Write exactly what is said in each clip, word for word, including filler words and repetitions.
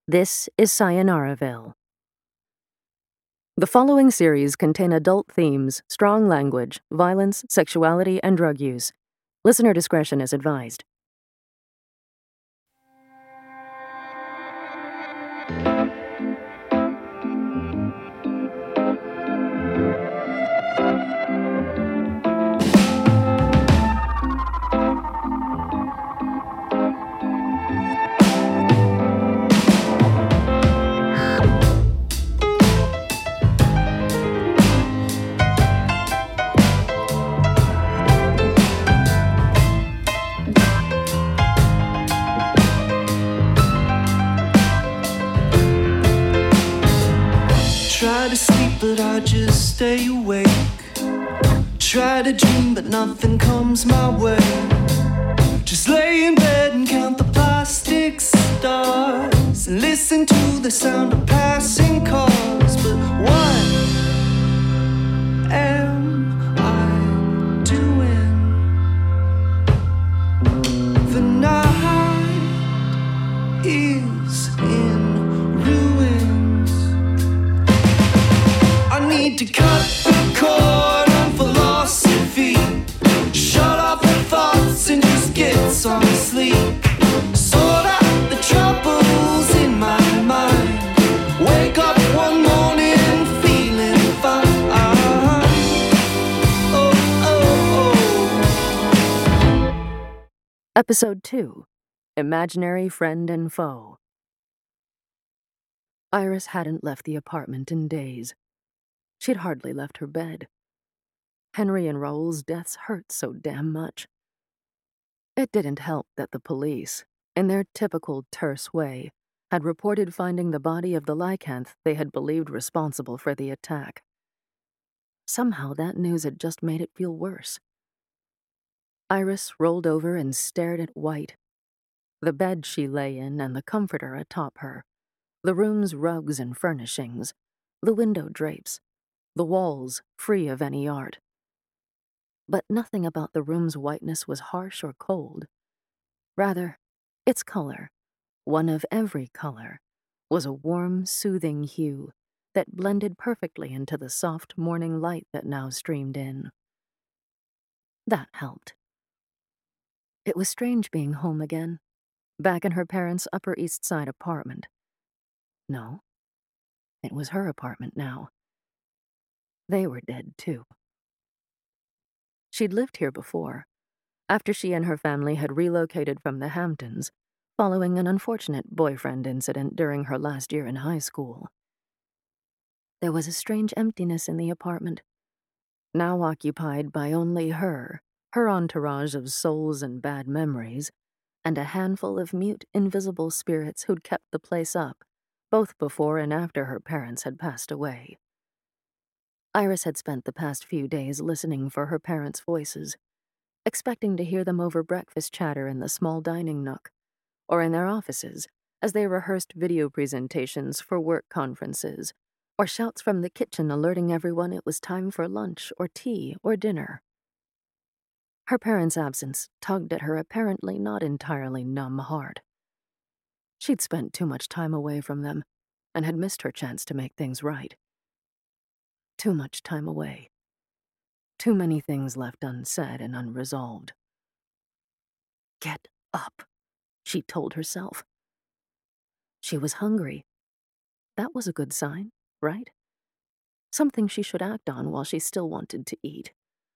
This is Sayonara-ville. The following series contain adult themes, strong language, violence, sexuality, and drug use. Listener discretion is advised. Try to sleep, but I just stay awake. Try to dream, but nothing comes my way. Just lay in bed and count the plastic stars and listen to the sound of passing cars. But what am I doing? The night is in ruins. I need to cut the cord on philosophy. Shut off the thoughts and just get some sleep. Sort out the troubles in my mind. Wake up one morning feeling fine. Oh, oh, oh. Episode two, Imaginary Friend and Foe. Iris hadn't left the apartment in days. She'd hardly left her bed. Henry and Raoul's deaths hurt so damn much. It didn't help that the police, in their typical terse way, had reported finding the body of the lycanth they had believed responsible for the attack. Somehow that news had just made it feel worse. Iris rolled over and stared at White. The bed she lay in and the comforter atop her, the room's rugs and furnishings, the window drapes, the walls free of any art. But nothing about the room's whiteness was harsh or cold. Rather, its color, one of every color, was a warm, soothing hue that blended perfectly into the soft morning light that now streamed in. That helped. It was strange being home again, back in her parents' Upper East Side apartment. No, it was her apartment now. They were dead, too. She'd lived here before, after she and her family had relocated from the Hamptons, following an unfortunate boyfriend incident during her last year in high school. There was a strange emptiness in the apartment, now occupied by only her, her entourage of souls and bad memories, and a handful of mute, invisible spirits who'd kept the place up, both before and after her parents had passed away. Iris had spent the past few days listening for her parents' voices, expecting to hear them over breakfast chatter in the small dining nook, or in their offices as they rehearsed video presentations for work conferences, or shouts from the kitchen alerting everyone it was time for lunch or tea or dinner. Her parents' absence tugged at her apparently not entirely numb heart. She'd spent too much time away from them and had missed her chance to make things right. Too much time away. Too many things left unsaid and unresolved. Get up, she told herself. She was hungry. That was a good sign, right? Something she should act on while she still wanted to eat.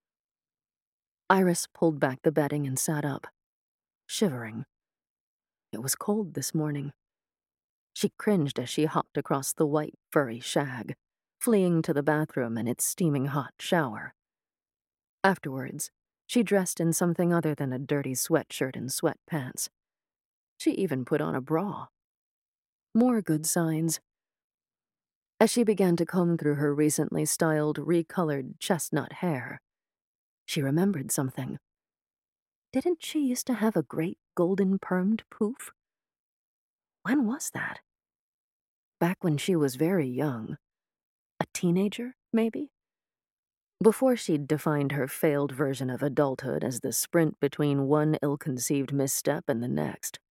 Iris pulled back the bedding and sat up, shivering. It was cold this morning. She cringed as she hopped across the white, furry shag, fleeing to the bathroom and its steaming hot shower. Afterwards, she dressed in something other than a dirty sweatshirt and sweatpants. She even put on a bra. More good signs. As she began to comb through her recently styled, recolored chestnut hair, she remembered something. Didn't she used to have a great golden permed poof? When was that? Back when she was very young. A teenager, maybe? Before she'd defined her failed version of adulthood as the sprint between one ill-conceived misstep and the next,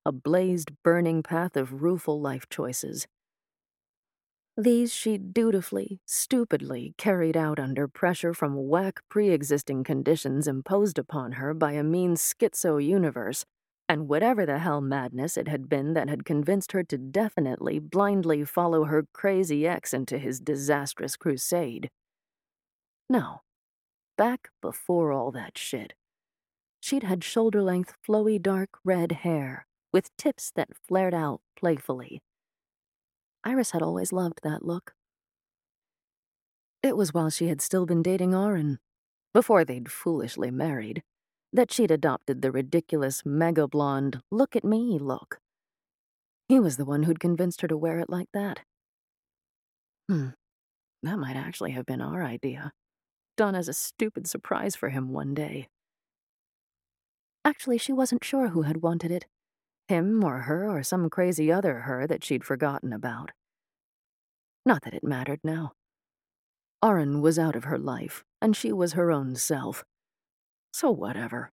a blazed, burning path of rueful life choices. These she dutifully, stupidly carried out under pressure from whack pre-existing conditions imposed upon her by a mean schizo-universe, and whatever the hell madness it had been that had convinced her to definitely, blindly follow her crazy ex into his disastrous crusade. No, back before all that shit, she'd had shoulder-length, flowy dark red hair, with tips that flared out playfully. Iris had always loved that look. It was while she had still been dating Oren, before they'd foolishly married, that she'd adopted the ridiculous mega-blonde look-at-me look. He was the one who'd convinced her to wear it like that. Hmm, that might actually have been our idea, done as a stupid surprise for him one day. Actually, she wasn't sure who had wanted it, him or her or some crazy other her that she'd forgotten about. Not that it mattered now. Oren was out of her life, and she was her own self. So whatever.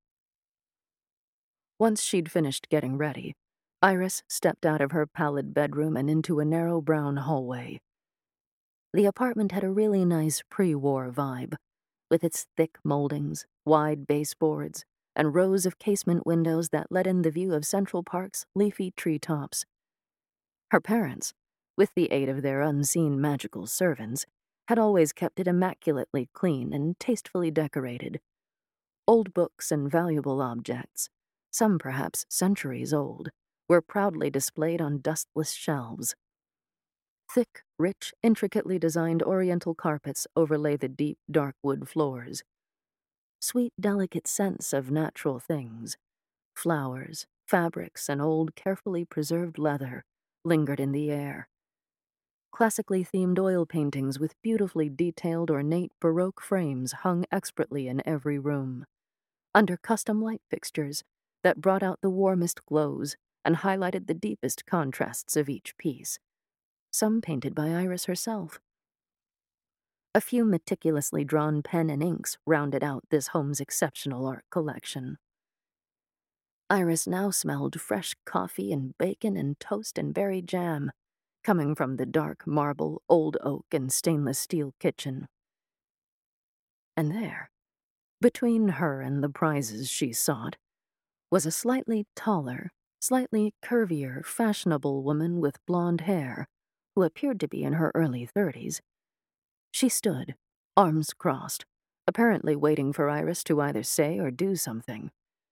Once she'd finished getting ready, Iris stepped out of her pallid bedroom and into a narrow brown hallway. The apartment had a really nice pre-war vibe, with its thick moldings, wide baseboards, and rows of casement windows that let in the view of Central Park's leafy treetops. Her parents, with the aid of their unseen magical servants, had always kept it immaculately clean and tastefully decorated. Old books and valuable objects, some perhaps centuries old, were proudly displayed on dustless shelves. Thick, rich, intricately designed oriental carpets overlay the deep, dark wood floors. Sweet, delicate scents of natural things, flowers, fabrics, and old, carefully preserved leather, lingered in the air. Classically themed oil paintings with beautifully detailed ornate Baroque frames hung expertly in every room, under custom light fixtures that brought out the warmest glows and highlighted the deepest contrasts of each piece, some painted by Iris herself. A few meticulously drawn pen and inks rounded out this home's exceptional art collection. Iris now smelled fresh coffee and bacon and toast and berry jam, coming from the dark marble, old oak, and stainless steel kitchen. And there, between her and the prizes she sought, was a slightly taller, slightly curvier, fashionable woman with blonde hair, who appeared to be in her early thirties. She stood, arms crossed, apparently waiting for Iris to either say or do something.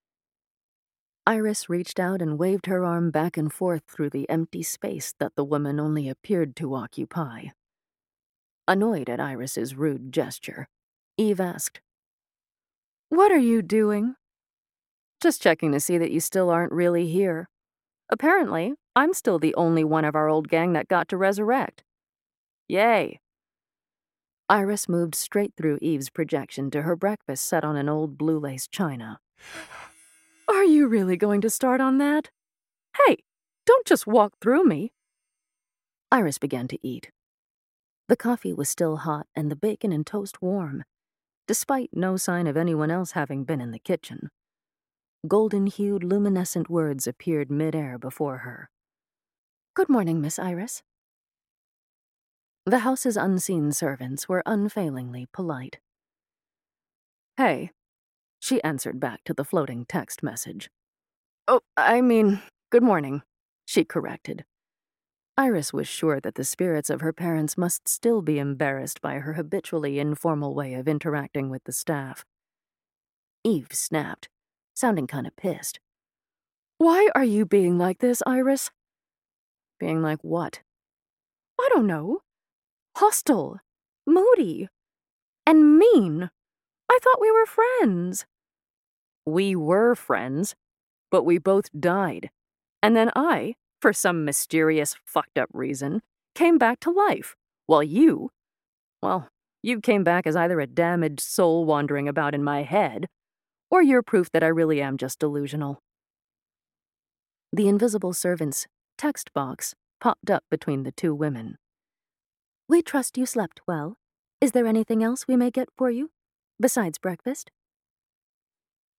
Iris reached out and waved her arm back and forth through the empty space that the woman only appeared to occupy. Annoyed at Iris's rude gesture, Eve asked, "What are you doing?" "Just checking to see that you still aren't really here. Apparently, I'm still the only one of our old gang that got to resurrect. Yay." Iris moved straight through Eve's projection to her breakfast set on an old blue lace china. "Are you really going to start on that? Hey, don't just walk through me." Iris began to eat. The coffee was still hot and the bacon and toast warm, despite no sign of anyone else having been in the kitchen. Golden-hued, luminescent words appeared mid-air before her. "Good morning, Miss Iris." The house's unseen servants were unfailingly polite. "Hey," she answered back to the floating text message. "Oh, I mean, good morning," she corrected. Iris was sure that the spirits of her parents must still be embarrassed by her habitually informal way of interacting with the staff. Eve snapped, sounding kind of pissed. "Why are you being like this, Iris?" "Being like what?" "I don't know. Hostile, moody, and mean. I thought we were friends." "We were friends, but we both died. And then I, for some mysterious, fucked-up reason, came back to life, while you, well, you came back as either a damaged soul wandering about in my head, or you're proof that I really am just delusional." The invisible servant's text box popped up between the two women. "We trust you slept well. Is there anything else we may get for you, besides breakfast?"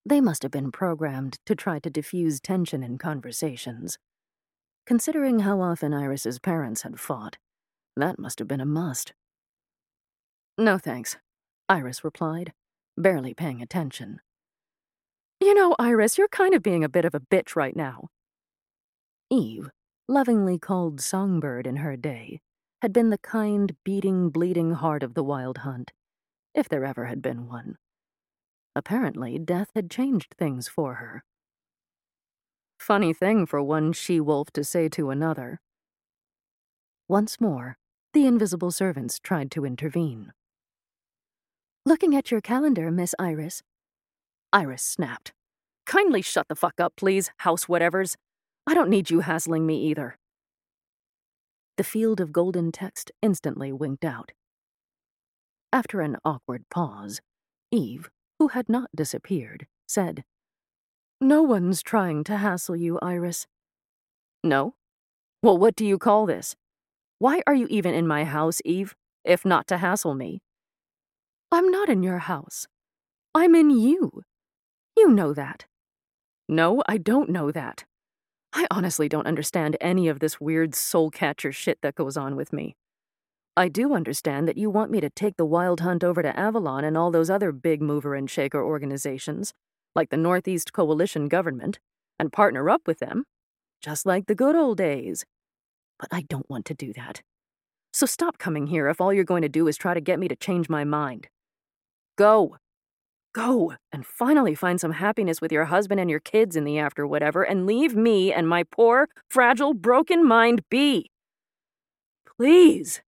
They must have been programmed to try to diffuse tension in conversations. Considering how often Iris's parents had fought, that must have been a must. "No thanks," Iris replied, barely paying attention. "You know, Iris, you're kind of being a bit of a bitch right now." Eve, lovingly called Songbird in her day, had been the kind, beating, bleeding heart of the Wild Hunt, if there ever had been one. Apparently, death had changed things for her. Funny thing for one she-wolf to say to another. Once more, the invisible servants tried to intervene. "Looking at your calendar, Miss Iris." Iris snapped. "Kindly shut the fuck up, please, house whatevers. I don't need you hassling me either." The field of golden text instantly winked out. After an awkward pause, Eve, who had not disappeared, said, "No one's trying to hassle you, Iris." "No? Well, what do you call this? Why are you even in my house, Eve, if not to hassle me?" "I'm not in your house. I'm in you. You know that." "No, I don't know that. I honestly don't understand any of this weird soul-catcher shit that goes on with me. I do understand that you want me to take the Wild Hunt over to Avalon and all those other big mover and shaker organizations, like the Northeast Coalition government, and partner up with them, just like the good old days. But I don't want to do that. So stop coming here if all you're going to do is try to get me to change my mind. Go. Go, and finally find some happiness with your husband and your kids in the after whatever, and leave me and my poor, fragile, broken mind be. Please."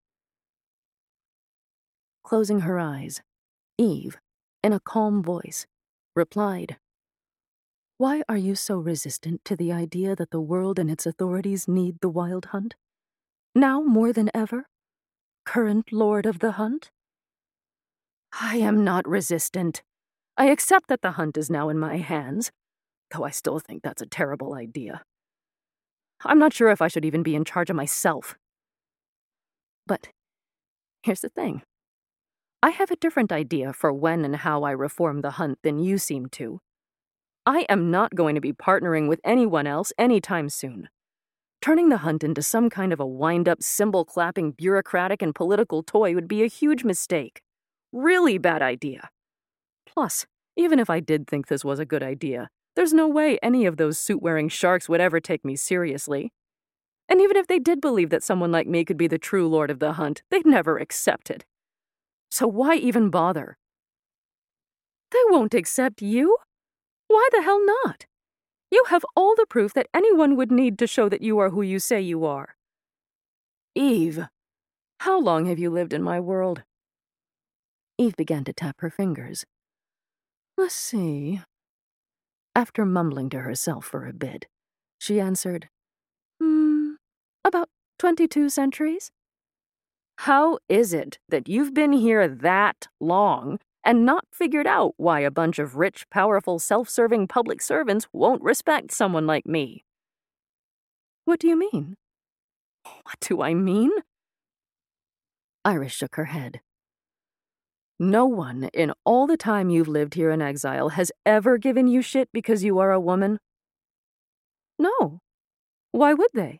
Closing her eyes, Eve, in a calm voice, replied, "Why are you so resistant to the idea that the world and its authorities need the Wild Hunt? Now more than ever? Current Lord of the Hunt?" "I am not resistant. I accept that the hunt is now in my hands, though I still think that's a terrible idea. I'm not sure if I should even be in charge of myself. But here's the thing. I have a different idea for when and how I reform the hunt than you seem to. I am not going to be partnering with anyone else anytime soon. Turning the hunt into some kind of a wind-up, cymbal-clapping, bureaucratic and political toy would be a huge mistake. Really bad idea. Plus, even if I did think this was a good idea, there's no way any of those suit-wearing sharks would ever take me seriously. And even if they did believe that someone like me could be the true Lord of the Hunt, they'd never accept it. So why even bother?" "They won't accept you? Why the hell not? You have all the proof that anyone would need to show that you are who you say you are." "Eve, how long have you lived in my world?" Eve began to tap her fingers. "Let's see." After mumbling to herself for a bit, she answered, Hmm, about twenty-two centuries." "How is it that you've been here that long and not figured out why a bunch of rich, powerful, self-serving public servants won't respect someone like me?" "What do you mean?" "What do I mean?" Iris shook her head. "No one in all the time you've lived here in exile has ever given you shit because you are a woman?" "No. Why would they?"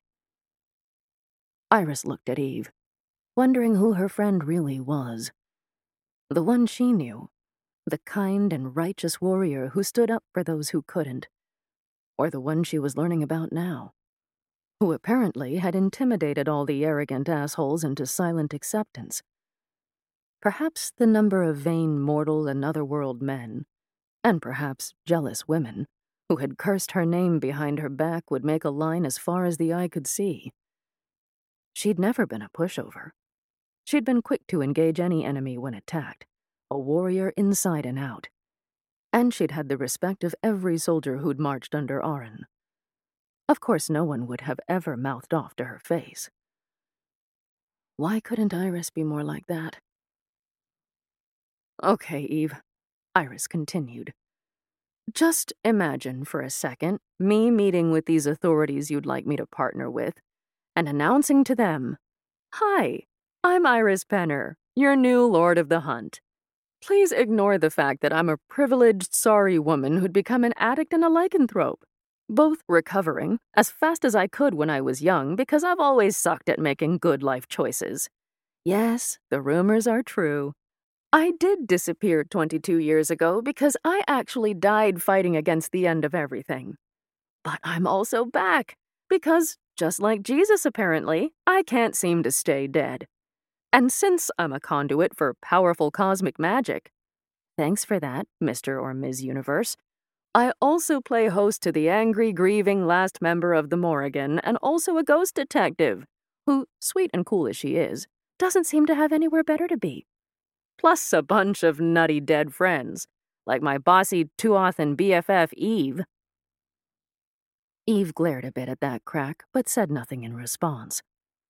Iris looked at Eve, wondering who her friend really was. The one she knew, the kind and righteous warrior who stood up for those who couldn't, or the one she was learning about now, who apparently had intimidated all the arrogant assholes into silent acceptance. Perhaps the number of vain mortal and otherworld men, and perhaps jealous women, who had cursed her name behind her back would make a line as far as the eye could see. She'd never been a pushover. She'd been quick to engage any enemy when attacked, a warrior inside and out. And she'd had the respect of every soldier who'd marched under Aran. Of course, no one would have ever mouthed off to her face. Why couldn't Iris be more like that? "Okay, Eve," Iris continued. "Just imagine for a second me meeting with these authorities you'd like me to partner with, and announcing to them, 'Hi, I'm Iris Penner, your new Lord of the Hunt. Please ignore the fact that I'm a privileged, sorry woman who'd become an addict and a lycanthrope. Both recovering as fast as I could when I was young because I've always sucked at making good life choices. Yes, the rumors are true. I did disappear twenty-two years ago because I actually died fighting against the end of everything. But I'm also back because, just like Jesus apparently, I can't seem to stay dead. And since I'm a conduit for powerful cosmic magic, thanks for that, Mister or Miz Universe, I also play host to the angry, grieving last member of the Morrigan and also a ghost detective, who, sweet and cool as she is, doesn't seem to have anywhere better to be. Plus a bunch of nutty dead friends, like my bossy Tuath and B F F Eve. Eve glared a bit at that crack, but said nothing in response.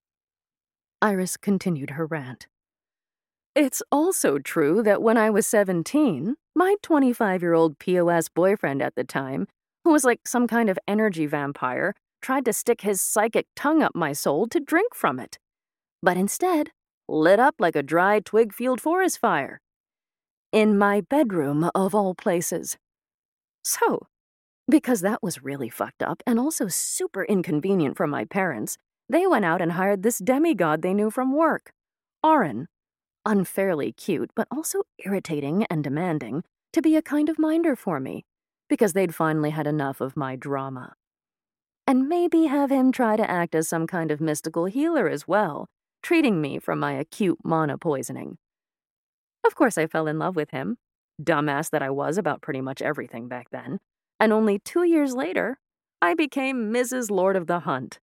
Iris continued her rant. It's also true that when I was seventeen, my twenty-five-year-old P O S boyfriend at the time, who was like some kind of energy vampire, tried to stick his psychic tongue up my soul to drink from it. But instead, lit up like a dry twig-field forest fire. In my bedroom, of all places. So, because that was really fucked up and also super inconvenient for my parents, they went out and hired this demigod they knew from work, Auron, unfairly cute but also irritating and demanding, to be a kind of minder for me, because they'd finally had enough of my drama. And maybe have him try to act as some kind of mystical healer as well, treating me from my acute mana poisoning. Of course I fell in love with him, dumbass that I was about pretty much everything back then, and only two years later, I became Missus Lord of the Hunt.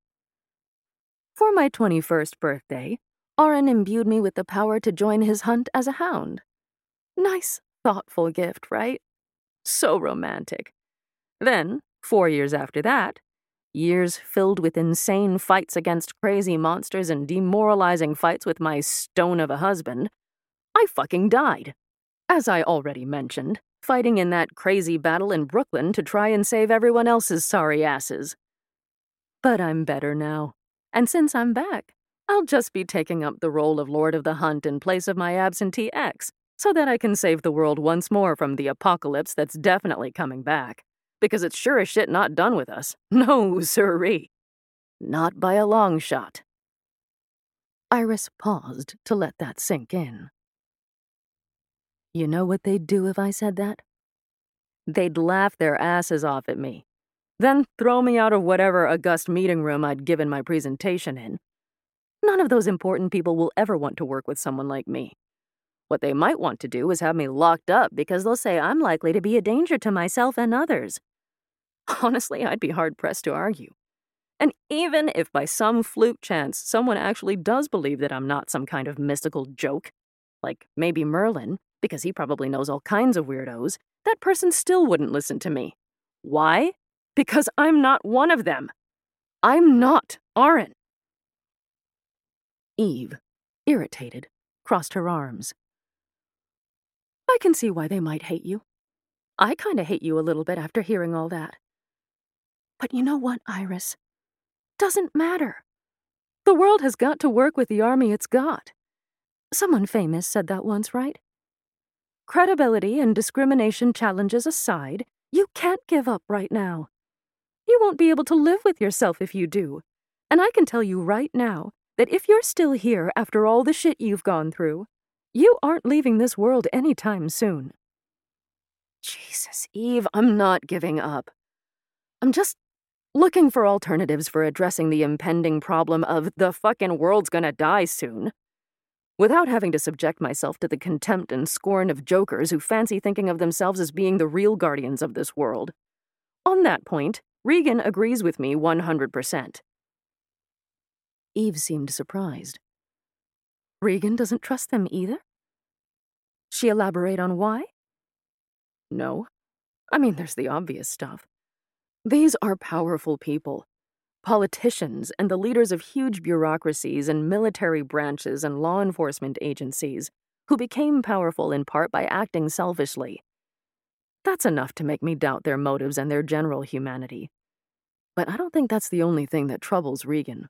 For my twenty-first birthday, Auron imbued me with the power to join his hunt as a hound. Nice, thoughtful gift, right? So romantic. Then, four years after that, years filled with insane fights against crazy monsters and demoralizing fights with my stone of a husband, I fucking died. As I already mentioned, fighting in that crazy battle in Brooklyn to try and save everyone else's sorry asses. But I'm better now, and since I'm back, I'll just be taking up the role of Lord of the Hunt in place of my absentee ex, so that I can save the world once more from the apocalypse that's definitely coming back. Because it's sure as shit not done with us. No, sirree. Not by a long shot. Iris paused to let that sink in. You know what they'd do if I said that? They'd laugh their asses off at me, then throw me out of whatever august meeting room I'd given my presentation in. None of those important people will ever want to work with someone like me. What they might want to do is have me locked up because they'll say I'm likely to be a danger to myself and others. Honestly, I'd be hard-pressed to argue. And even if by some fluke chance someone actually does believe that I'm not some kind of mystical joke, like maybe Merlin, because he probably knows all kinds of weirdos, that person still wouldn't listen to me. Why? Because I'm not one of them. I'm not Auron. Eve, irritated, crossed her arms. I can see why they might hate you. I kinda hate you a little bit after hearing all that. But you know what, Iris? Doesn't matter. The world has got to work with the army it's got. Someone famous said that once, right? Credibility and discrimination challenges aside, you can't give up right now. You won't be able to live with yourself if you do. And I can tell you right now that if you're still here after all the shit you've gone through, you aren't leaving this world anytime soon. Jesus, Eve, I'm not giving up. I'm just looking for alternatives for addressing the impending problem of the fucking world's gonna die soon, without having to subject myself to the contempt and scorn of jokers who fancy thinking of themselves as being the real guardians of this world. On that point, Regan agrees with me one hundred percent. Eve seemed surprised. Regan doesn't trust them either? She elaborate on why? No. I mean, there's the obvious stuff. These are powerful people, politicians and the leaders of huge bureaucracies and military branches and law enforcement agencies, who became powerful in part by acting selfishly. That's enough to make me doubt their motives and their general humanity. But I don't think that's the only thing that troubles Regan.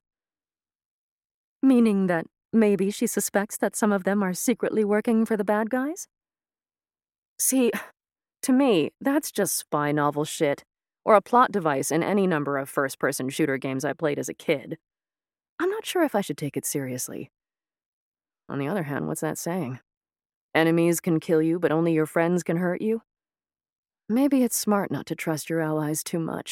Meaning that maybe she suspects that some of them are secretly working for the bad guys? See, to me, that's just spy novel shit, or a plot device in any number of first-person shooter games I played as a kid. I'm not sure if I should take it seriously. On the other hand, what's that saying? Enemies can kill you, but only your friends can hurt you? Maybe it's smart not to trust your allies too much.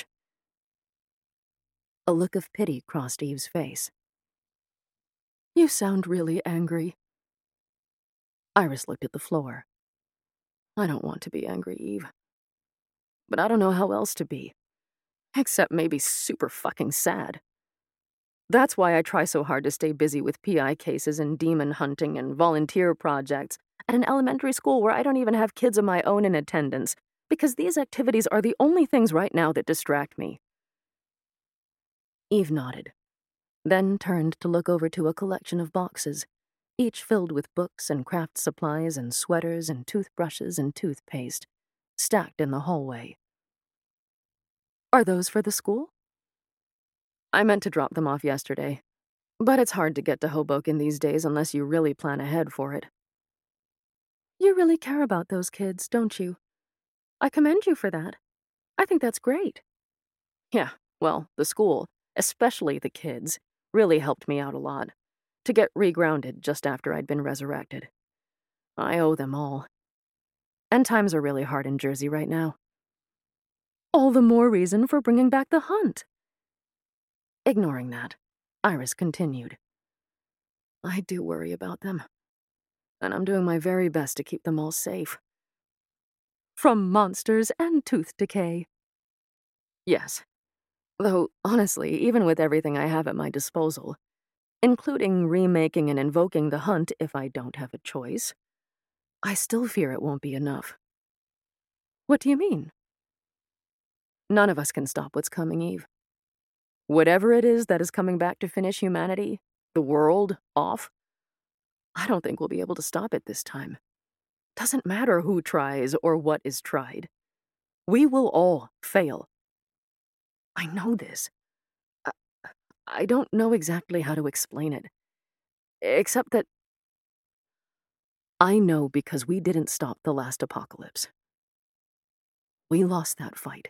A look of pity crossed Eve's face. You sound really angry. Iris looked at the floor. I don't want to be angry, Eve. But I don't know how else to be. Except maybe super fucking sad. That's why I try so hard to stay busy with P I cases and demon hunting and volunteer projects at an elementary school where I don't even have kids of my own in attendance, because these activities are the only things right now that distract me. Eve nodded, then turned to look over to a collection of boxes, each filled with books and craft supplies and sweaters and toothbrushes and toothpaste, stacked in the hallway. Are those for the school? I meant to drop them off yesterday, but it's hard to get to Hoboken these days unless you really plan ahead for it. You really care about those kids, don't you? I commend you for that. I think that's great. Yeah, well, the school, especially the kids, really helped me out a lot, to get regrounded just after I'd been resurrected. I owe them all. And times are really hard in Jersey right now. All the more reason for bringing back the hunt. Ignoring that, Iris continued. I do worry about them, and I'm doing my very best to keep them all safe. From monsters and tooth decay. Yes. Though, honestly, even with everything I have at my disposal, including remaking and invoking the hunt if I don't have a choice, I still fear it won't be enough. What do you mean? None of us can stop what's coming, Eve. Whatever it is that is coming back to finish humanity, the world, off, I don't think we'll be able to stop it this time. Doesn't matter who tries or what is tried. We will all fail. I know this. I, I don't know exactly how to explain it. Except that I know because we didn't stop the last apocalypse. We lost that fight.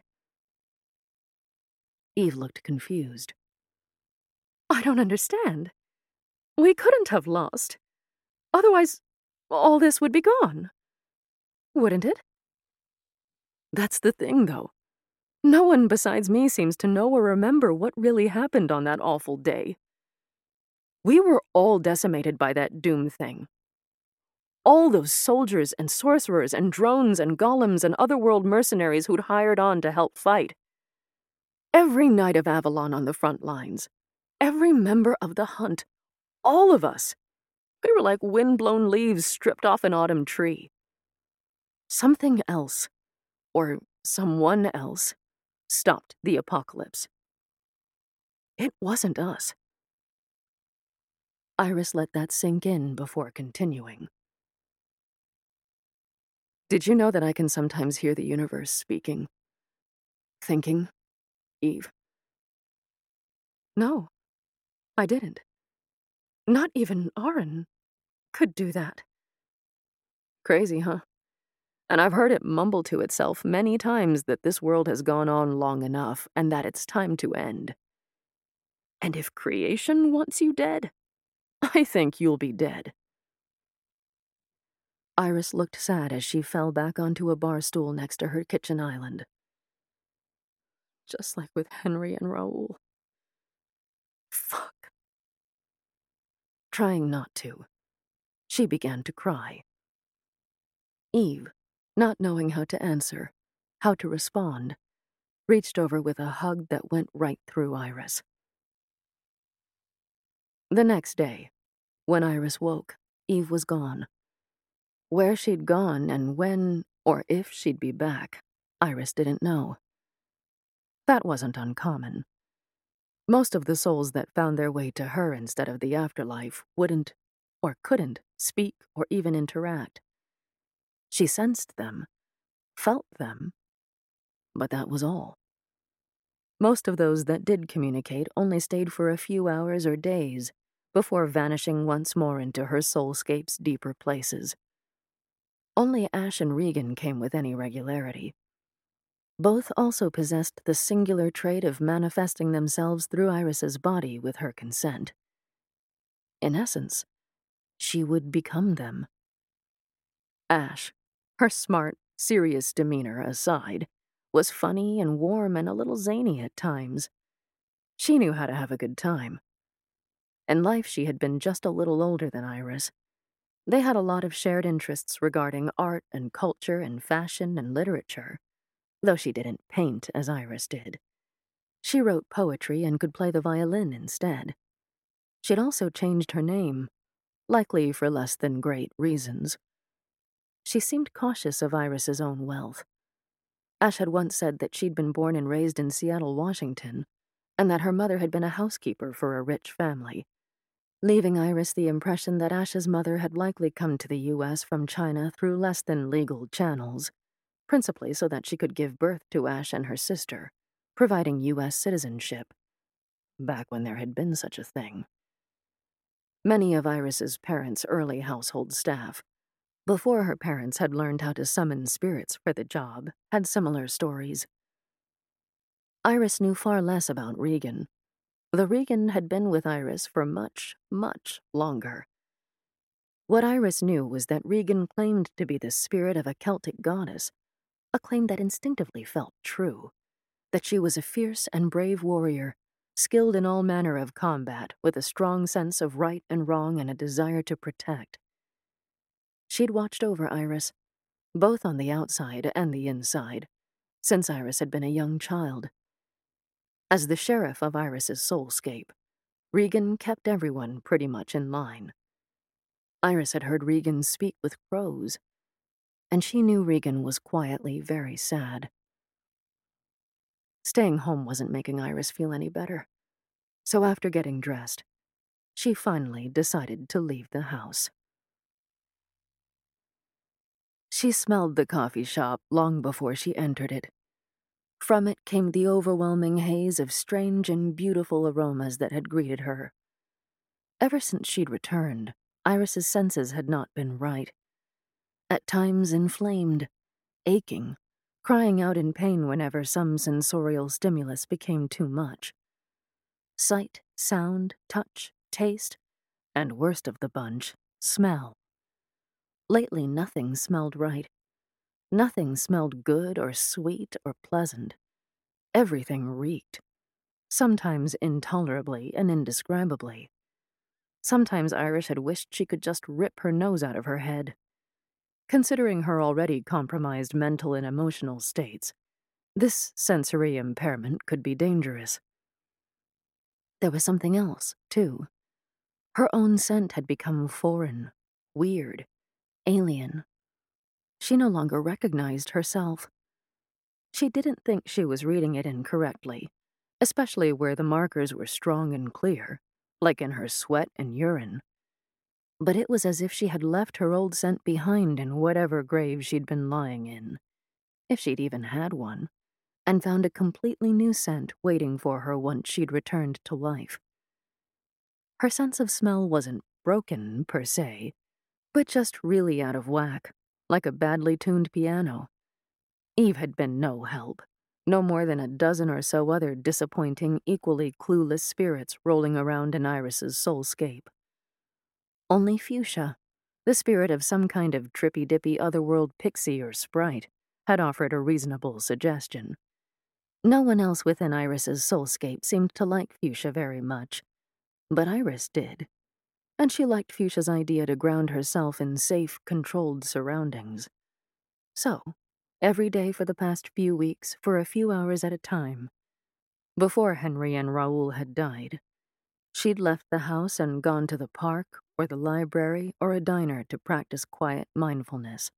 Eve looked confused. I don't understand. We couldn't have lost. Otherwise, all this would be gone. Wouldn't it? That's the thing, though. No one besides me seems to know or remember what really happened on that awful day. We were all decimated by that doom thing. All those soldiers and sorcerers and drones and golems and otherworld mercenaries who'd hired on to help fight. Every Knight of Avalon on the front lines. Every member of the hunt. All of us. We were like wind-blown leaves stripped off an autumn tree. Something else, or someone else, stopped the apocalypse. It wasn't us. Iris let that sink in before continuing. Did you know that I can sometimes hear the universe speaking? Thinking, Eve? No, I didn't. Not even Aaron could do that. Crazy, huh? And I've heard it mumble to itself many times that this world has gone on long enough and that it's time to end. And if creation wants you dead, I think you'll be dead. Iris looked sad as she fell back onto a bar stool next to her kitchen island. Just like with Henry and Raoul. Fuck. Trying not to, she began to cry. Eve, not knowing how to answer, how to respond, reached over with a hug that went right through Iris. The next day, when Iris woke, Eve was gone. Where she'd gone and when, or if she'd be back, Iris didn't know. That wasn't uncommon. Most of the souls that found their way to her instead of the afterlife wouldn't, or couldn't, speak or even interact. She sensed them, felt them, but that was all. Most of those that did communicate only stayed for a few hours or days before vanishing once more into her soulscape's deeper places. Only Ash and Regan came with any regularity. Both also possessed the singular trait of manifesting themselves through Iris's body with her consent. In essence, she would become them. Ash, her smart, serious demeanor aside, was funny and warm and a little zany at times. She knew how to have a good time. In life, she had been just a little older than Iris. They had a lot of shared interests regarding art and culture and fashion and literature, though she didn't paint as Iris did. She wrote poetry and could play the violin instead. She'd also changed her name, likely for less than great reasons. She seemed cautious of Iris's own wealth. Ash had once said that she'd been born and raised in Seattle, Washington, and that her mother had been a housekeeper for a rich family, leaving Iris the impression that Ash's mother had likely come to the U S from China through less than legal channels, principally so that she could give birth to Ash and her sister, providing U S citizenship, back when there had been such a thing. Many of Iris's parents' early household staff, before her parents had learned how to summon spirits for the job, had similar stories. Iris knew far less about Regan. The Regan had been with Iris for much, much longer. What Iris knew was that Regan claimed to be the spirit of a Celtic goddess, a claim that instinctively felt true, that she was a fierce and brave warrior, skilled in all manner of combat, with a strong sense of right and wrong and a desire to protect. She'd watched over Iris, both on the outside and the inside, since Iris had been a young child. As the sheriff of Iris's soulscape, Regan kept everyone pretty much in line. Iris had heard Regan speak with crows, and she knew Regan was quietly very sad. Staying home wasn't making Iris feel any better, so after getting dressed, she finally decided to leave the house. She smelled the coffee shop long before she entered it. From it came the overwhelming haze of strange and beautiful aromas that had greeted her. Ever since she'd returned, Iris's senses had not been right. At times inflamed, aching, crying out in pain whenever some sensorial stimulus became too much. Sight, sound, touch, taste, and worst of the bunch, smell. Lately nothing smelled right. Nothing smelled good or sweet or pleasant. Everything reeked, sometimes intolerably and indescribably. Sometimes Iris had wished she could just rip her nose out of her head. Considering her already compromised mental and emotional states, this sensory impairment could be dangerous. There was something else, too. Her own scent had become foreign, weird, alien. She no longer recognized herself. She didn't think she was reading it incorrectly, especially where the markers were strong and clear, like in her sweat and urine. But it was as if she had left her old scent behind in whatever grave she'd been lying in, if she'd even had one, and found a completely new scent waiting for her once she'd returned to life. Her sense of smell wasn't broken, per se, but just really out of whack, like a badly tuned piano. Eve had been no help, no more than a dozen or so other disappointing, equally clueless spirits rolling around in Iris's soulscape. Only Fuchsia, the spirit of some kind of trippy-dippy otherworld pixie or sprite, had offered a reasonable suggestion. No one else within Iris's soulscape seemed to like Fuchsia very much, but Iris did, and she liked Fuchsia's idea to ground herself in safe, controlled surroundings. So, every day for the past few weeks, for a few hours at a time, before Henry and Raoul had died, she'd left the house and gone to the park or the library or a diner to practice quiet mindfulness.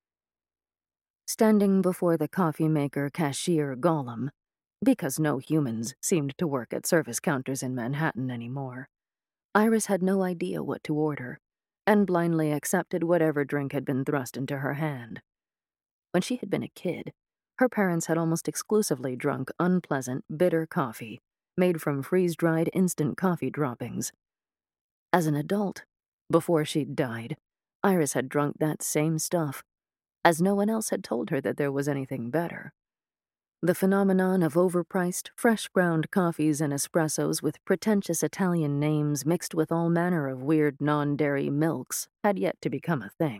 Standing before the coffee-maker cashier Gollum, because no humans seemed to work at service counters in Manhattan anymore, Iris had no idea what to order, and blindly accepted whatever drink had been thrust into her hand. When she had been a kid, her parents had almost exclusively drunk unpleasant, bitter coffee, made from freeze-dried instant coffee droppings. As an adult, before she'd died, Iris had drunk that same stuff, as no one else had told her that there was anything better. The phenomenon of overpriced, fresh-ground coffees and espressos with pretentious Italian names mixed with all manner of weird non-dairy milks had yet to become a thing.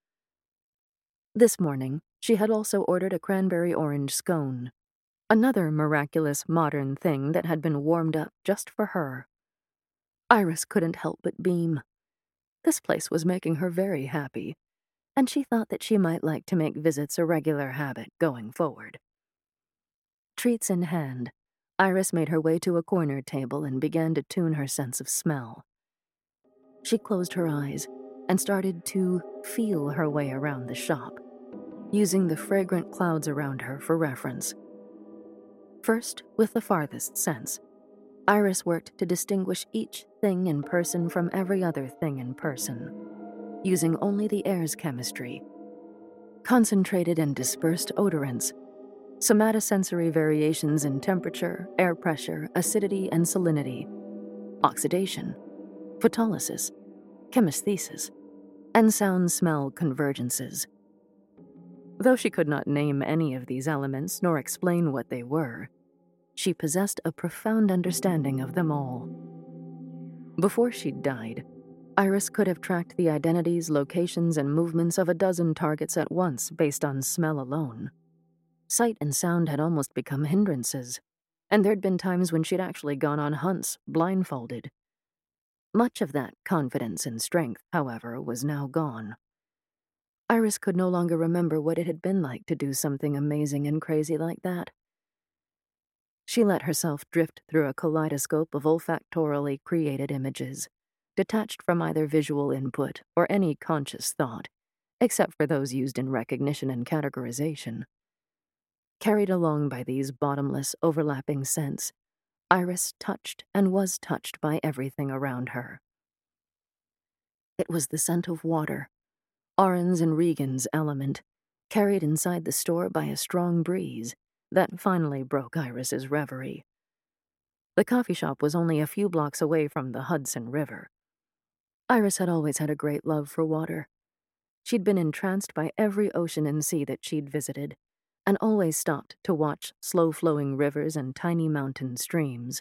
This morning, she had also ordered a cranberry-orange scone, another miraculous modern thing that had been warmed up just for her. Iris couldn't help but beam. This place was making her very happy, and she thought that she might like to make visits a regular habit going forward. Treats in hand, Iris made her way to a corner table and began to tune her sense of smell. She closed her eyes and started to feel her way around the shop, using the fragrant clouds around her for reference. First, with the farthest sense, Iris worked to distinguish each thing in person from every other thing in person, using only the air's chemistry. Concentrated and dispersed odorants, somatosensory variations in temperature, air pressure, acidity and salinity, oxidation, photolysis, chemesthesis, and sound-smell convergences. Though she could not name any of these elements nor explain what they were, she possessed a profound understanding of them all. Before she died, Iris could have tracked the identities, locations, and movements of a dozen targets at once based on smell alone. Sight and sound had almost become hindrances, and there'd been times when she'd actually gone on hunts, blindfolded. Much of that confidence and strength, however, was now gone. Iris could no longer remember what it had been like to do something amazing and crazy like that. She let herself drift through a kaleidoscope of olfactorily created images, detached from either visual input or any conscious thought, except for those used in recognition and categorization. Carried along by these bottomless, overlapping scents, Iris touched and was touched by everything around her. It was the scent of water, Aron's and Regan's element, carried inside the store by a strong breeze, that finally broke Iris's reverie. The coffee shop was only a few blocks away from the Hudson River. Iris had always had a great love for water. She'd been entranced by every ocean and sea that she'd visited, and always stopped to watch slow-flowing rivers and tiny mountain streams.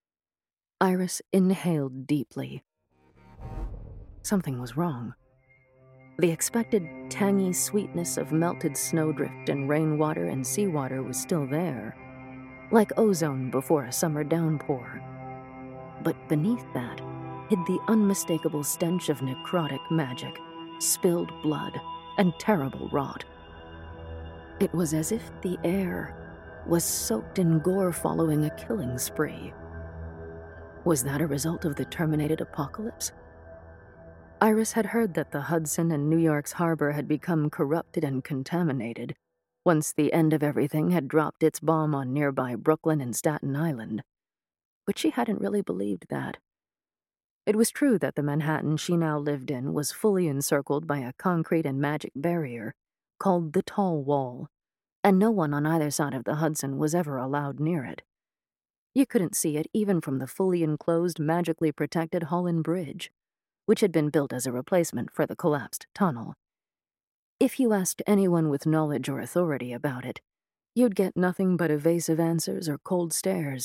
Iris inhaled deeply. Something was wrong. The expected tangy sweetness of melted snowdrift and rainwater and seawater was still there, like ozone before a summer downpour. But beneath that hid the unmistakable stench of necrotic magic, spilled blood, and terrible rot. It was as if the air was soaked in gore following a killing spree. Was that a result of the terminated apocalypse? Iris had heard that the Hudson and New York's harbor had become corrupted and contaminated once the end of everything had dropped its bomb on nearby Brooklyn and Staten Island. But she hadn't really believed that. It was true that the Manhattan she now lived in was fully encircled by a concrete and magic barrier called the Tall Wall, and no one on either side of the Hudson was ever allowed near it. You couldn't see it even from the fully enclosed, magically protected Holland Bridge, which had been built as a replacement for the collapsed tunnel. If you asked anyone with knowledge or authority about it, you'd get nothing but evasive answers or cold stares.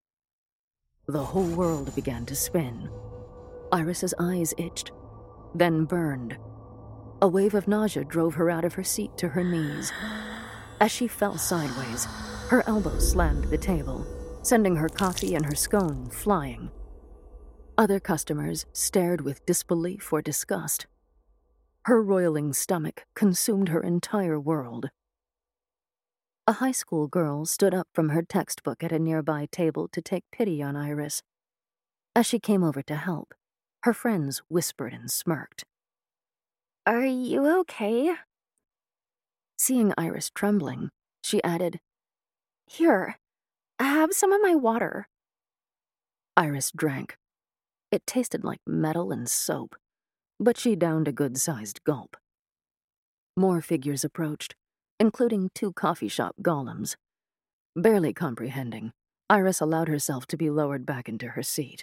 The whole world began to spin. Iris's eyes itched, then burned. A wave of nausea drove her out of her seat to her knees. As she fell sideways, her elbow slammed the table, sending her coffee and her scone flying. Other customers stared with disbelief or disgust. Her roiling stomach consumed her entire world. A high school girl stood up from her textbook at a nearby table to take pity on Iris. As she came over to help, her friends whispered and smirked. "Are you okay?" Seeing Iris trembling, she added, "Here, have some of my water." Iris drank. It tasted like metal and soap, but she downed a good-sized gulp. More figures approached, including two coffee shop golems. Barely comprehending, Iris allowed herself to be lowered back into her seat.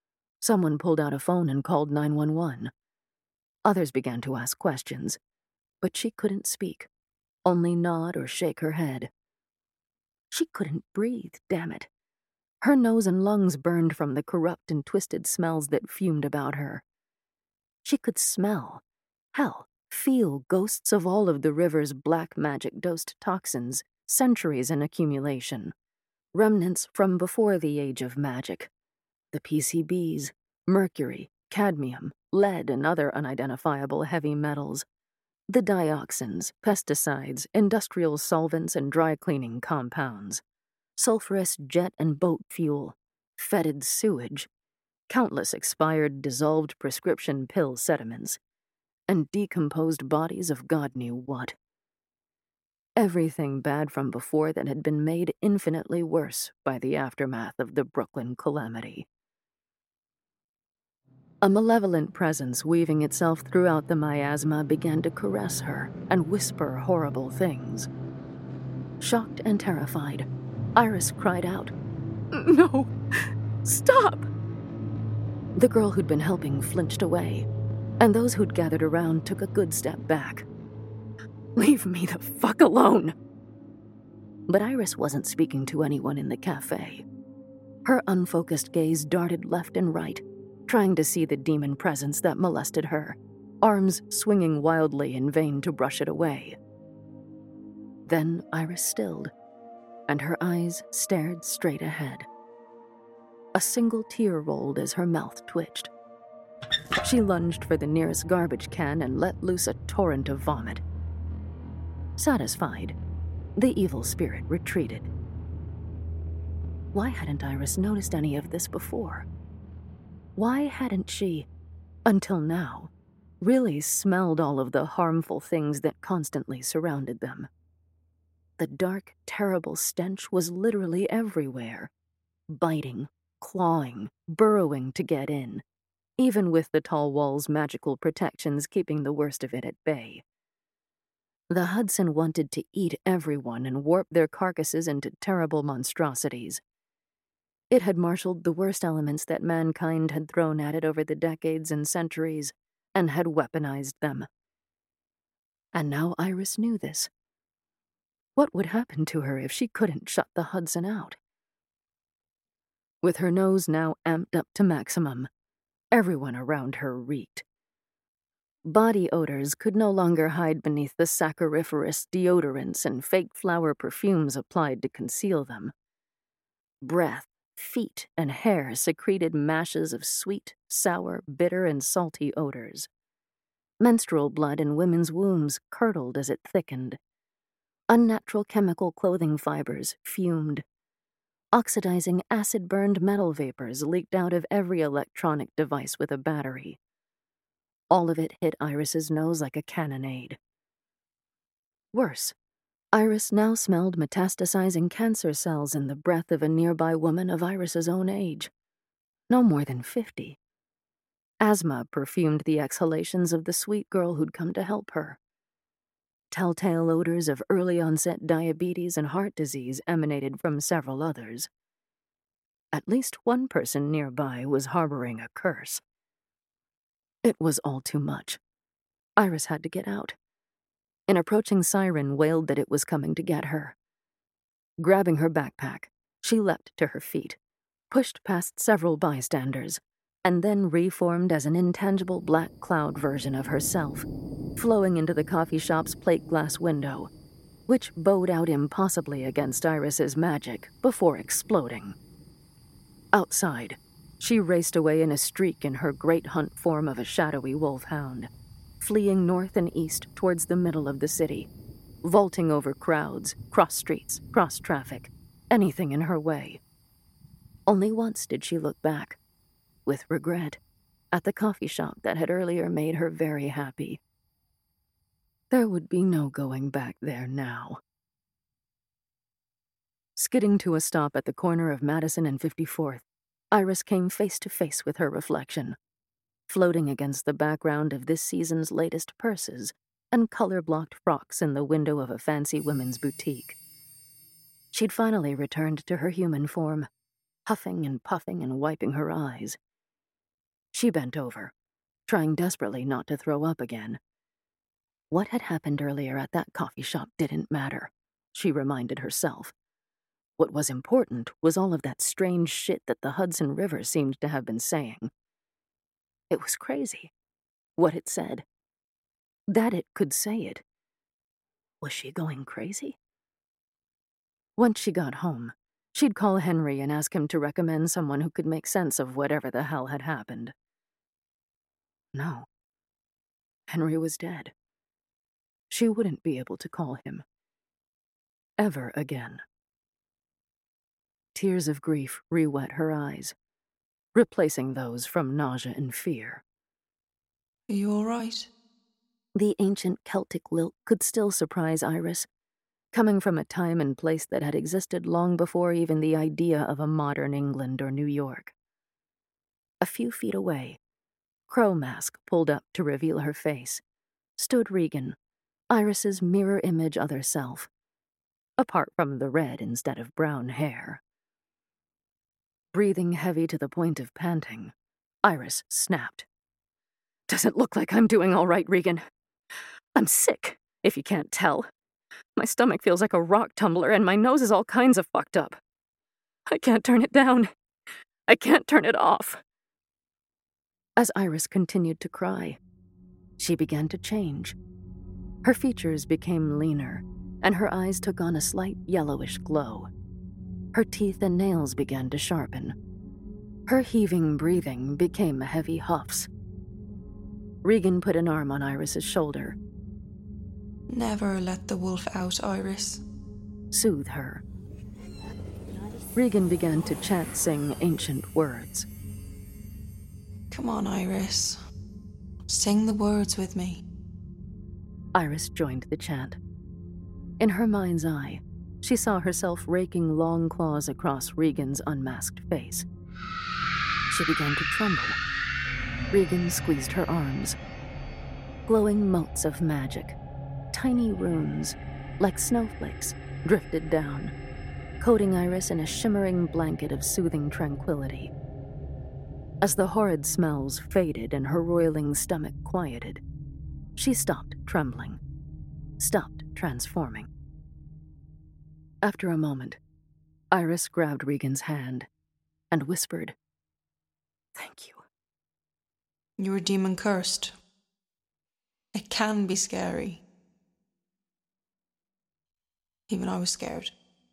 Someone pulled out a phone and called nine one one. Others began to ask questions. but she couldn't speak, only nod or shake her head. She couldn't breathe, damn it. Her nose and lungs burned from the corrupt and twisted smells that fumed about her. She could smell, hell, feel ghosts of all of the river's black magic-dosed toxins, centuries in accumulation. Remnants from before the age of magic. The P C Bs, mercury, cadmium, lead, and other unidentifiable heavy metals. The dioxins, pesticides, industrial solvents, and dry-cleaning compounds. Sulfurous jet and boat fuel. Fetid sewage. Countless expired, dissolved prescription pill sediments. And decomposed bodies of God knew what. Everything bad from before that had been made infinitely worse by the aftermath of the Brooklyn calamity. A malevolent presence weaving itself throughout the miasma began to caress her and whisper horrible things. Shocked and terrified, Iris cried out, "No! Stop!" The girl who'd been helping flinched away, and those who'd gathered around took a good step back. "Leave me the fuck alone!" But Iris wasn't speaking to anyone in the cafe. Her unfocused gaze darted left and right, trying to see the demon presence that molested her, arms swinging wildly in vain to brush it away. Then Iris stilled, and her eyes stared straight ahead. A single tear rolled as her mouth twitched. She lunged for the nearest garbage can and let loose a torrent of vomit. Satisfied, the evil spirit retreated. Why hadn't Iris noticed any of this before? Why hadn't she, until now, really smelled all of the harmful things that constantly surrounded them? The dark, terrible stench was literally everywhere, biting, clawing, burrowing to get in, even with the tall wall's magical protections keeping the worst of it at bay. The Hudson wanted to eat everyone and warp their carcasses into terrible monstrosities. It had marshaled the worst elements that mankind had thrown at it over the decades and centuries, and had weaponized them. And now Iris knew this. What would happen to her if she couldn't shut the Hudson out? With her nose now amped up to maximum, everyone around her reeked. Body odors could no longer hide beneath the sacchariferous deodorants and fake flower perfumes applied to conceal them. Breath, feet, and hair secreted mashes of sweet, sour, bitter, and salty odors. Menstrual blood in women's wombs curdled as it thickened. Unnatural chemical clothing fibers fumed. Oxidizing acid-burned metal vapors leaked out of every electronic device with a battery. All of it hit Iris's nose like a cannonade. Worse, Iris now smelled metastasizing cancer cells in the breath of a nearby woman of Iris's own age. No more than fifty. Asthma perfumed the exhalations of the sweet girl who'd come to help her. Telltale odors of early-onset diabetes and heart disease emanated from several others. At least one person nearby was harboring a curse. It was all too much. Iris had to get out. An approaching siren wailed that it was coming to get her. Grabbing her backpack, she leapt to her feet, pushed past several bystanders, and then reformed as an intangible black cloud version of herself, flowing into the coffee shop's plate glass window, which bowed out impossibly against Iris's magic before exploding. Outside, she raced away in a streak in her great hunt form of a shadowy wolfhound, fleeing north and east towards the middle of the city, vaulting over crowds, cross streets, cross traffic, anything in her way. Only once did she look back, with regret, at the coffee shop that had earlier made her very happy. There would be no going back there now. Skidding to a stop at the corner of Madison and fifty-fourth, Iris came face to face with her reflection, floating against the background of this season's latest purses and color-blocked frocks in the window of a fancy women's boutique. She'd finally returned to her human form, huffing and puffing and wiping her eyes. She bent over, trying desperately not to throw up again. What had happened earlier at that coffee shop didn't matter, she reminded herself. What was important was all of that strange shit that the Hudson River seemed to have been saying. It was crazy, what it said. That it could say it. Was she going crazy? Once she got home, she'd call Henry and ask him to recommend someone who could make sense of whatever the hell had happened. No. Henry was dead. She wouldn't be able to call him. Ever again. Tears of grief re-wet her eyes, replacing those from nausea and fear. Are you all right? The ancient Celtic lilt could still surprise Iris, coming from a time and place that had existed long before even the idea of a modern England or New York. A few feet away, Crow Mask pulled up to reveal her face, stood Regan, Iris's mirror image other self, apart from the red instead of brown hair. Breathing heavy to the point of panting, Iris snapped. Doesn't look like I'm doing all right, Regan. I'm sick, if you can't tell. My stomach feels like a rock tumbler and my nose is all kinds of fucked up. I can't turn it down. I can't turn it off. As Iris continued to cry, she began to change. Her features became leaner, and her eyes took on a slight yellowish glow. Her teeth and nails began to sharpen. Her heaving breathing became heavy huffs. Regan put an arm on Iris's shoulder. Never let the wolf out, Iris. Soothe her. Regan began to chant-sing ancient words. Come on, Iris. Sing the words with me. Iris joined the chant. In her mind's eye, she saw herself raking long claws across Regan's unmasked face. She began to tremble. Regan squeezed her arms. Glowing motes of magic, tiny runes, like snowflakes, drifted down, coating Iris in a shimmering blanket of soothing tranquility. As the horrid smells faded and her roiling stomach quieted, she stopped trembling, stopped transforming. After a moment, Iris grabbed Regan's hand and whispered, "Thank you." You were demon cursed. It can be scary. Even I was scared.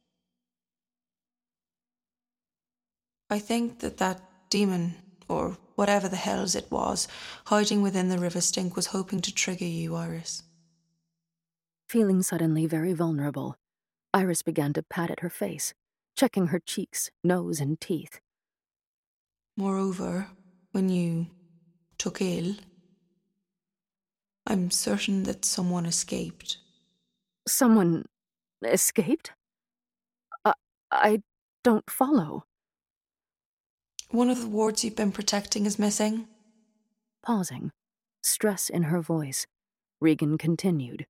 I think that that demon, or whatever the hells it was, hiding within the river stink was hoping to trigger you, Iris. Feeling suddenly very vulnerable, Iris began to pat at her face, checking her cheeks, nose, and teeth. Moreover, when you took ill, I'm certain that someone escaped. Someone escaped? I, I don't follow. One of the wards you've been protecting is missing. Pausing, stress in her voice, Regan continued.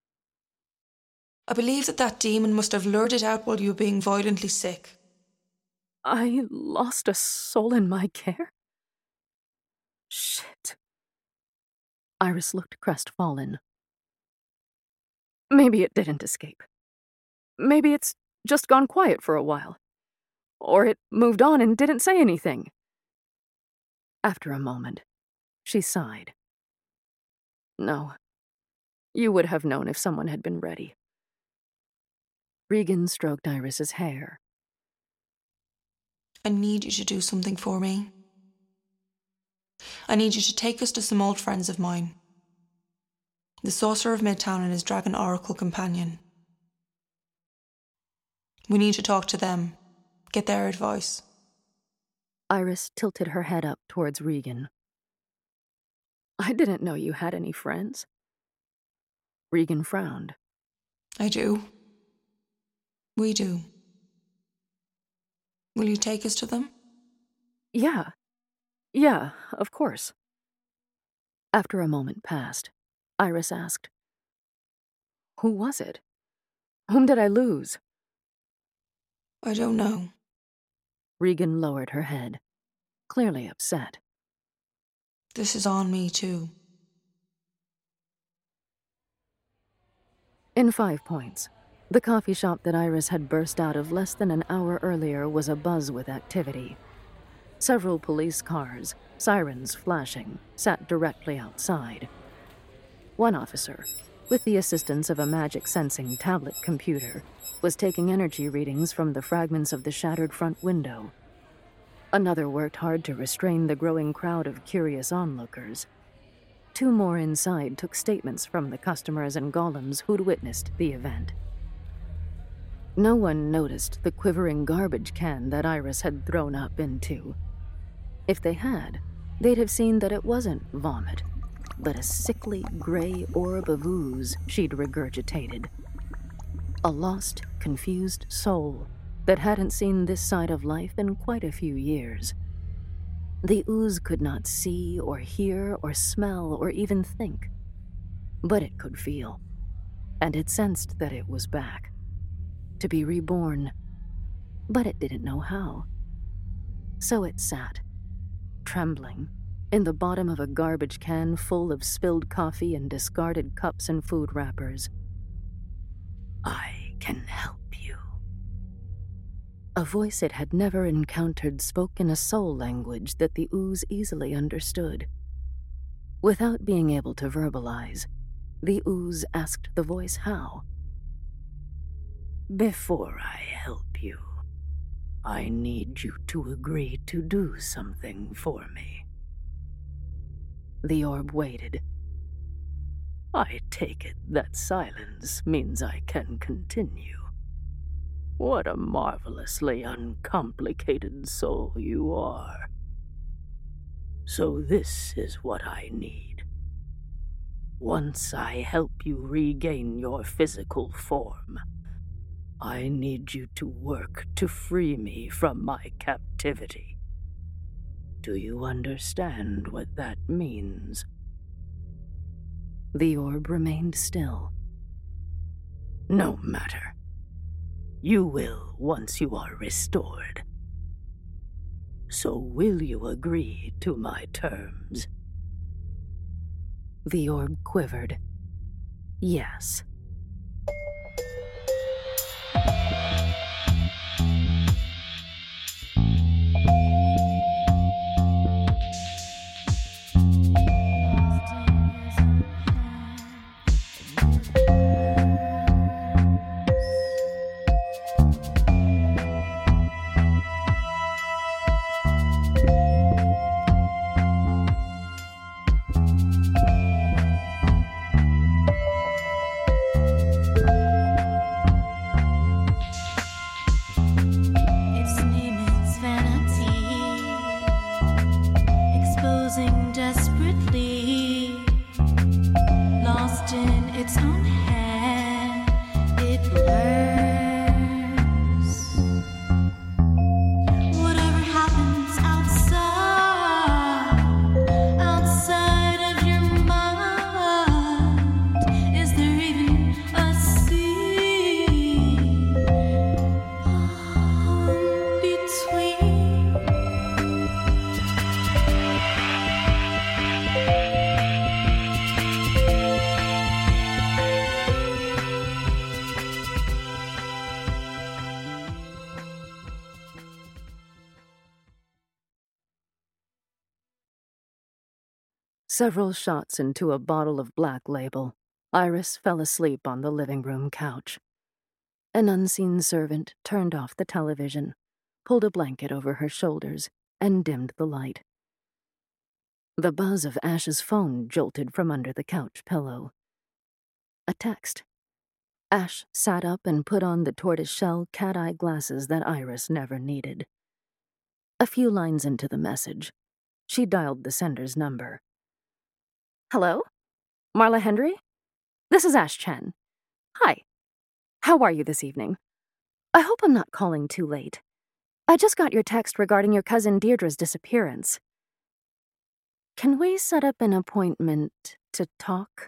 I believe that that demon must have lured it out while you were being violently sick. I lost a soul in my care? Shit. Iris looked crestfallen. Maybe it didn't escape. Maybe it's just gone quiet for a while. Or it moved on and didn't say anything. After a moment, she sighed. No. You would have known if someone had been ready. Regan stroked Iris's hair. I need you to do something for me. I need you to take us to some old friends of mine. The Sorcerer of Midtown and his Dragon Oracle companion. We need to talk to them, get their advice. Iris tilted her head up towards Regan. I didn't know you had any friends. Regan frowned. I do. We do. Will you take us to them? Yeah. Yeah, of course. After a moment passed, Iris asked, Who was it? Whom did I lose? I don't know. Regan lowered her head, clearly upset. This is on me too. In Five Points, the coffee shop that Iris had burst out of less than an hour earlier was abuzz with activity. Several police cars, sirens flashing, sat directly outside. One officer, with the assistance of a magic-sensing tablet computer, was taking energy readings from the fragments of the shattered front window. Another worked hard to restrain the growing crowd of curious onlookers. Two more inside took statements from the customers and golems who'd witnessed the event. No one noticed the quivering garbage can that Iris had thrown up into. If they had, they'd have seen that it wasn't vomit, but a sickly gray orb of ooze she'd regurgitated. A lost, confused soul that hadn't seen this side of life in quite a few years. The ooze could not see or hear or smell or even think, but it could feel, and it sensed that it was back, to be reborn, but it didn't know how. So it sat, trembling, in the bottom of a garbage can full of spilled coffee and discarded cups and food wrappers. I can help you. A voice it had never encountered spoke in a soul language that the ooze easily understood. Without being able to verbalize, the ooze asked the voice how. Before I help you, I need you to agree to do something for me. The orb waited. I take it that silence means I can continue. What a marvelously uncomplicated soul you are. So this is what I need. Once I help you regain your physical form, I need you to work to free me from my captivity. Do you understand what that means? The orb remained still. No matter. You will once you are restored. So will you agree to my terms? The orb quivered. Yes. Several shots into a bottle of Black Label, Iris fell asleep on the living room couch. An unseen servant turned off the television, pulled a blanket over her shoulders, and dimmed the light. The buzz of Ash's phone jolted from under the couch pillow. A text. Ash sat up and put on the tortoiseshell cat-eye glasses that Iris never needed. A few lines into the message, she dialed the sender's number. Hello? Marla Hendry? This is Ash Chen. Hi. How are you this evening? I hope I'm not calling too late. I just got your text regarding your cousin Deirdre's disappearance. Can we set up an appointment to talk?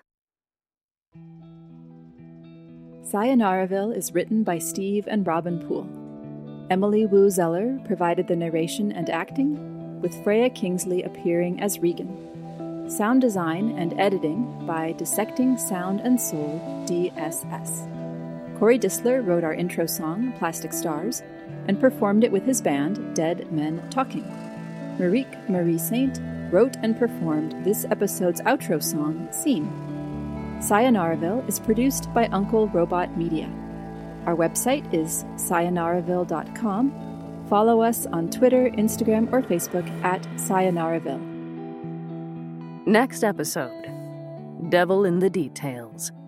Sayanaraville is written by Steve and Robin Poole. Emily Wu Zeller provided the narration and acting, with Freya Kingsley appearing as Regan. Sound design and editing by Dissecting Sound and Soul, D S S. Corey Disler wrote our intro song, Plastic Stars, and performed it with his band, Dead Men Talking. Marique Marie Saint wrote and performed this episode's outro song, Scene. Sayonaraville is produced by Uncle Robot Media. Our website is sayonaraville dot com. Follow us on Twitter, Instagram, or Facebook at Sayonaraville. Next episode, Devil in the Details.